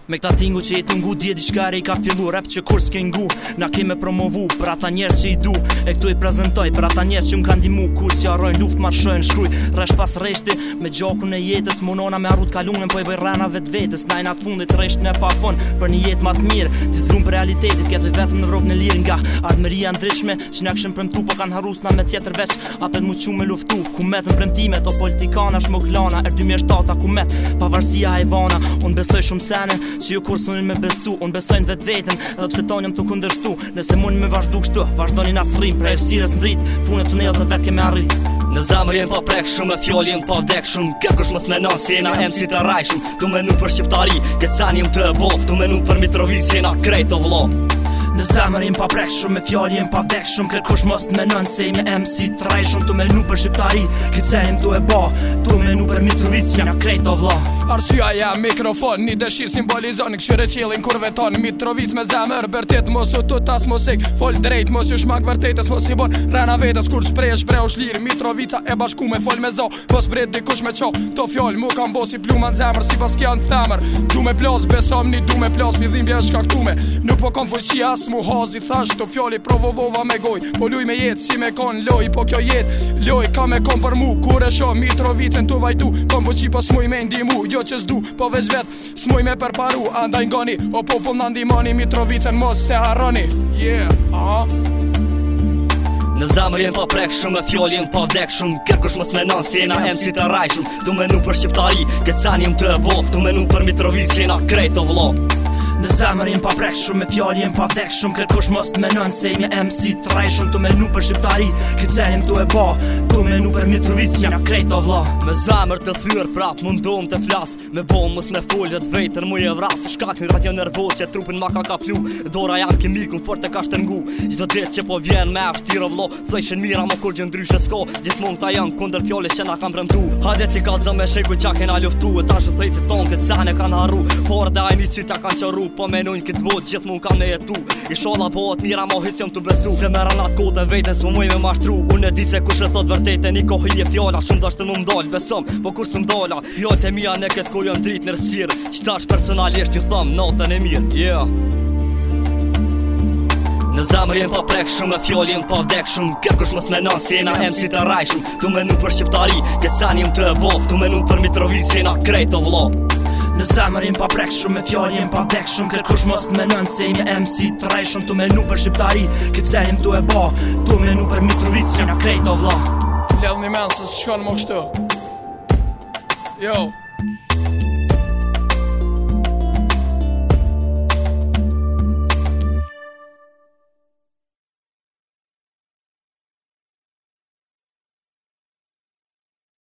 Me këta tingu që jetë ngu dje diçka ka fillu rap që kur s'ke ngu na keme promovu për ata njerës që i du e këtu i prezentoj për ata njerës që m'kan dimu kur si arrojnë luft marshojnë shkruj resh pas reshti me gjakun e jetës monona me arrut kalunën po i bëj rrena vet vetës najna të fundit resht në pa fon për një jetë ma të mirë ti zbrum për realitetit ketoj vetëm në Evropë në lirë nga ardhmëria ndryshme që na këshën premtu po kanë harrus na me tjetër veç apet mu qu me luftu ku metën premtimet o politikana shmoklana 2007 ku met pavarësia hajvana unë besoj shumë sene që ju kur sonin me besu unë besojnë vetë vetën edhe pse tonë jam të kundërshtu nëse mund me vazhdu kështu vazhdoni nas rrim prej sires ndrit funet tunel dhe vetë keme arrit në zamër jem pa prek shumë e fjall jem pa vdek shumë kërkush mos menon se jena MC të rajshëm tu menu për shqiptari këtë san jem të e bo tu menu për Mitrovic jena krejt o vlo në zemër jem pa prek shumë, me fjallë jem pa vdek shumë kërkush mos të menon se jem MC të rajshëm tu menu për shqiptari këtë sen jem tu e ba tu menu për Mitrovic jena krejt o vlo Arsyeja jam mikrofon, një dëshirë simbolizon këshyre qilin kur veton Mitrovic me zemër, bërtet mos u tut as musik fol drejt, mos ju shmak vërtetës mos i bon rana vetës kur shpreh shlirë Mitrovica e bashku me fol me zo mos bret dikush me qo to fjall mu kam bosi pluma në zemër si pas kjanë themër du me plas besomni, du me plas mi dhimbje është shkaktume nuk po kom fuqi as mu hazi thash to fjalli provovova me goj po luj me jetë si me kon loj po kjo jetë loj ka me kon për mu kur e shoh Mitrovicën tu vajtu kom fuqi po smuj me ndimu jo që s'du, po veç vet s'muj me përparu, andaj ngoni o popull na ndihmoni Mitrovicën mos se harroni Në zamër jem pa prek shumë e fjall jem pa vdek shumë kërkush mos menon se jena MC të rajshëm tu menu për shqiptari këtë san jem të e bo tu menu për Mitrovic jena krejt o vlo Në zemër jem pa prek shumë, me fjallë jem pa vdek shumë kërkush mos të menon se jem MC të rajshëm tu menu për shqiptari këtë sen jem tu e ba tu menu për Mitrovic jena krejt o vlo Me zamër të thyrë prap mundom të flas me bom mos me foljet vetën mu e vras shkak në ratjo nervoz që trupin ma ka kaplu dora jam kimikun fort e ka shtërngu çdo ditë që po vjen me aftir o vlo thëshën mira mo kur gjë ndryshe s'ka gjithmonë ta janë kundër fjalës që na kanë premtu hajde ti kallzo me shegu çka kena luftu tash u thej se ton këtë san e kanë harru por da ai nisi ta kanë çoru po menojnë këtë vot gjithmonë kam me jetu inshallah po atë mira mo hiç jam të besu se me ranat kodë vetën s'më muj me mashtru unë e di se kush e thot vërtetën i kohë je fjala shumë dashtë më mdal besom po kur s'm dala fjalët e mia në këtë kohë janë dritë në rësirë qtash personalisht ju thom natën e mirë Në zamër jem pa prek shumë e fjall jem pa vdek shumë kërkush mos menon se jena MC të rajshëm tu menu për shqiptari këtë san jem të e bo tu menu për Mitrovic jena krejt o vlo Në zemër jem pa prek shumë, me fjallë jem pa vdek shumë kërkush mos të menon se jem MC të rajshëm tu menu për shqiptari këtë sen jem tu e ba tu menu për Mitrovic jena krejt o vlo Ledh një men se s'shkon më kështu Jo